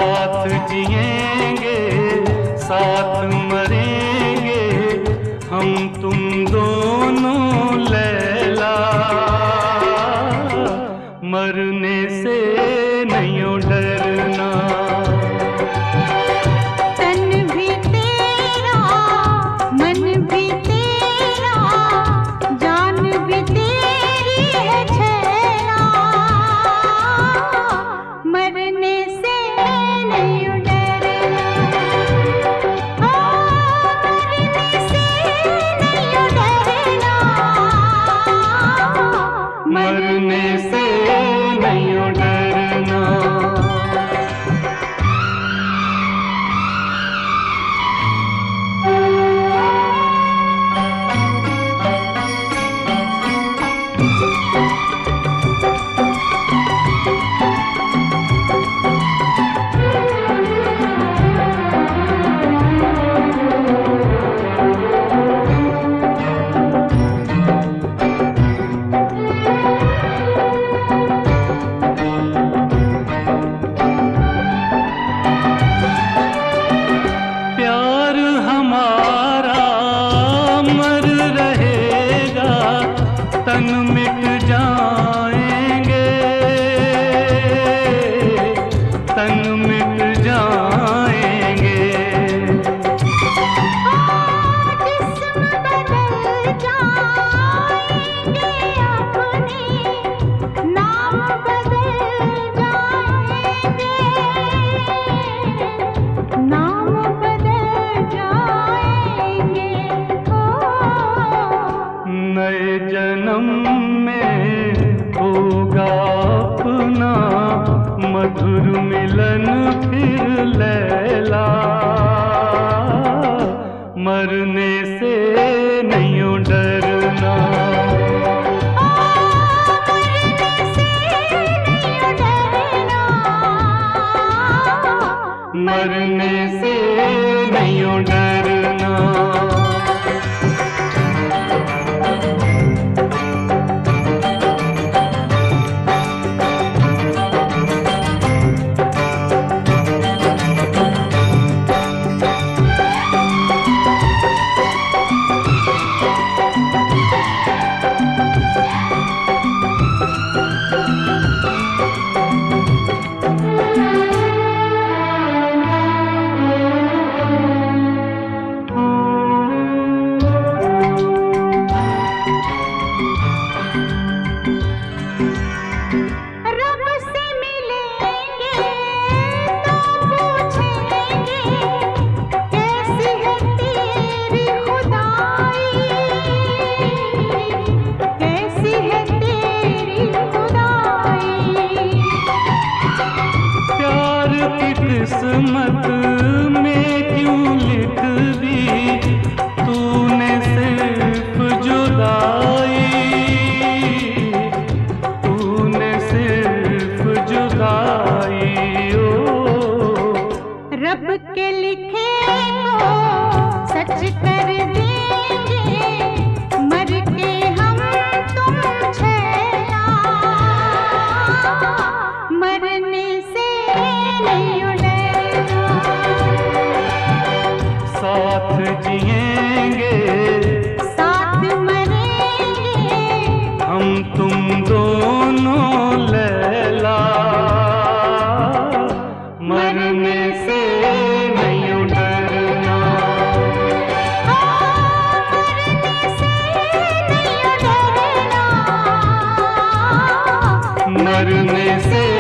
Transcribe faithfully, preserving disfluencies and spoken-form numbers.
साथ जिएंगे साथ मरेंगे हम तुम दोनों लैला, मरने से नहीं डरना। तन भी तेरा मन भी तेरा जान भी तेरी है छैला, मरने से नहीं डरना। मरने से नहीं डरना, मरने से नहीं डरना। तन मिट जाएंगे तन मिट जाएंगे, जिस्म बदल जाएंगे अपने नाम बदल जाएंगे, नाम बदल जाएंगे। नए जन्म में होगा अपना मधुर मिलन फिर लैला, मरने से नहीं डरना। मरने से नहीं डरना, मरने से नहीं डरना। किस्मत में क्यों लिख दी तूने सिर्फ जुदाई, तूने सिर्फ जुदाई। ओ रब के लिखे को सच कर देंगे, मर के हम तुम छैला, मरने से नहीं डरना। साथ जिएंगे साथ मरेंगे हम तुम दोनों लैला, मरने से नहीं डरना। मरने से नहीं डरना, मरने से